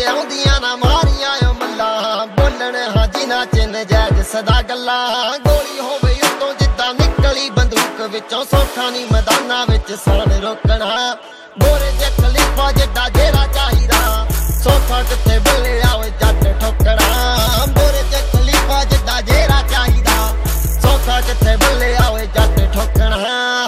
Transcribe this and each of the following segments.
ਤੇ ਆਉਂਦੀਆਂ ਨਾ ਮਾਰੀਆਂ ਓ ਮੱਲਾਂ ਬੋਲਣ ਹਾਂ ਜਿਨ੍ਹਾਂ ਚ ਨਜਾਇਜ਼ ਸਦਾ ਗੱਲਾਂ ਗੋਲੀ ਹੋਵੇ ਉੱਤੋਂ ਜਿੱਦਾਂ ਨਿਕਲੀ ਬੰਦੂਕ ਵਿੱਚੋਂ ਸੌਖਾ ਨੀ ਮੈਦਾਨਾਂ ਵਿੱਚ ਸਾਨ ਰੋਕਣਾ ਗੋਰੇ ਜੇ ਖਲੀਫਾ ਜਿੱਡਾ ਜੇਰਾ ਚਾਹੀਦਾ ਸੌਖਾ ਕਿੱਥੇ ਬੱਲੇ ਆਵੇ ਜੱਟ ਠੋਕਣਾ ਗੋਰੇ ਜੇ ਖਲੀਫਾ ਜਿੱਡਾ ਜੇਰਾ ਚਾਹੀਦਾ ਸੌਖਾ ਕਿੱਥੇ ਬੱਲੇ ਆਵੇ ਜੱਟ ਠੋਕਣਾ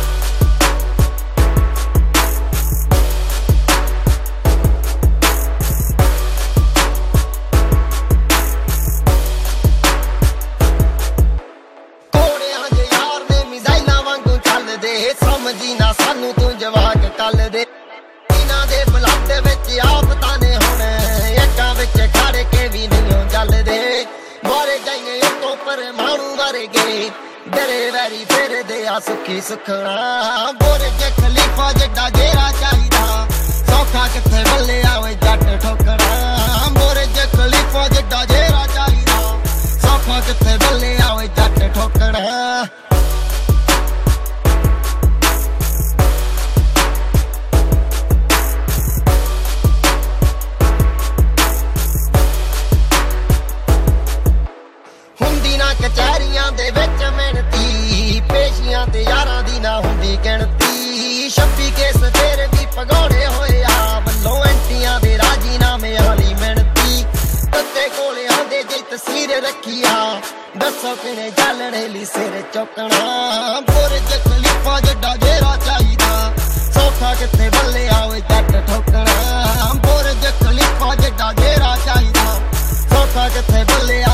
ਸਮਝੀ ਨਾ ਸਾਨੂੰ ਤੂੰ ਜਵਾਕ ਕੱਲ ਦੇ ਇਹਨਾਂ ਦੇ ਬਲੱਡ ਵਿੱਚ ਆਫਤਾਂ ਨੇ ਹੁਣ ਅੱਗਾਂ ਵਿੱਚ ਖੜ ਕੇ ਵੀ ਨਹੀਂ ਚੱਲਦੇ ਮਾਰੇ ਜਾਈਏ ਉੱਤੋਂ ਪਰਮਾਣੂ ਵਰਗੇ ਡਰੇ ਵੈਰੀ ਫਿਰਦੇ ਆ ਸੁੱਖੀ ਸੁਖਣਾ ਗੋਰੇ ਜੇ ਖਲੀਫਾ ਜਿੱਡਾ ਜੇਰਾ ਚਾਹੀਦਾ ਸੌਖਾ ਕਿੱਥੇ ਬੱਲੇ ਆਵੇ ਜੱਟ ਠੋਕਣਾ ਗੋਰੇ ਜੇ ਖਲੀਫਾ ਜਿੱਡਾ ਜੇਰਾ ਚਾਹੀਦਾ ਸੌਖਾ ਕਿੱਥੇ ਬੱਲੇ ਆਵੇ ਜੱਟ ਠੋਕਣਾ ਕਚਹਿਰੀਆਂ ਦੇ ਵਿੱਚ ਮਿਹਨਤੀ ਪੇਸ਼ੀਆਂ ਤੇ ਯਾਰਾਂ ਦੀ ਨਾ ਹੁੰਦੀ ਗਿਣਤੀ 26 ਕੇਸ ਤੇਰੇ ਵੀ ਭਗੌੜੇ ਹੋਏ ਆ ਵੱਲੋਂ ਐਂਟੀਆਂ ਦੇ ਰਾਜੀਨਾਮੇ ਵਾਲੀ ਮਿਹਨਤੀ ਤੱਤੇ ਕੋਲੇ ਆਂਦੇ ਜੇ ਤਸਵੀਰ ਰੱਖੀਆ ਦੱਸੋ ਕਿਨੇ ਜਾਲਣੇ ਲਈ ਸਿਰ ਚੁੱਕਣਾ ਬੁਰਜ ਖਲੀਫਾ ਜਿੱਡਾ ਜੇਰਾ ਚਾਹੀਦਾ ਸੌਖਾ ਕਿੱਥੇ ਬੱਲੇ ਆਵੇ ਜੱਟ ਠੋਕਣਾ ਬੁਰਜ ਖਲੀਫਾ ਜਿੱਡਾ ਜੇਰਾ ਚਾਹੀਦਾ ਸੌਖਾ ਕਿੱਥੇ ਬੱਲੇ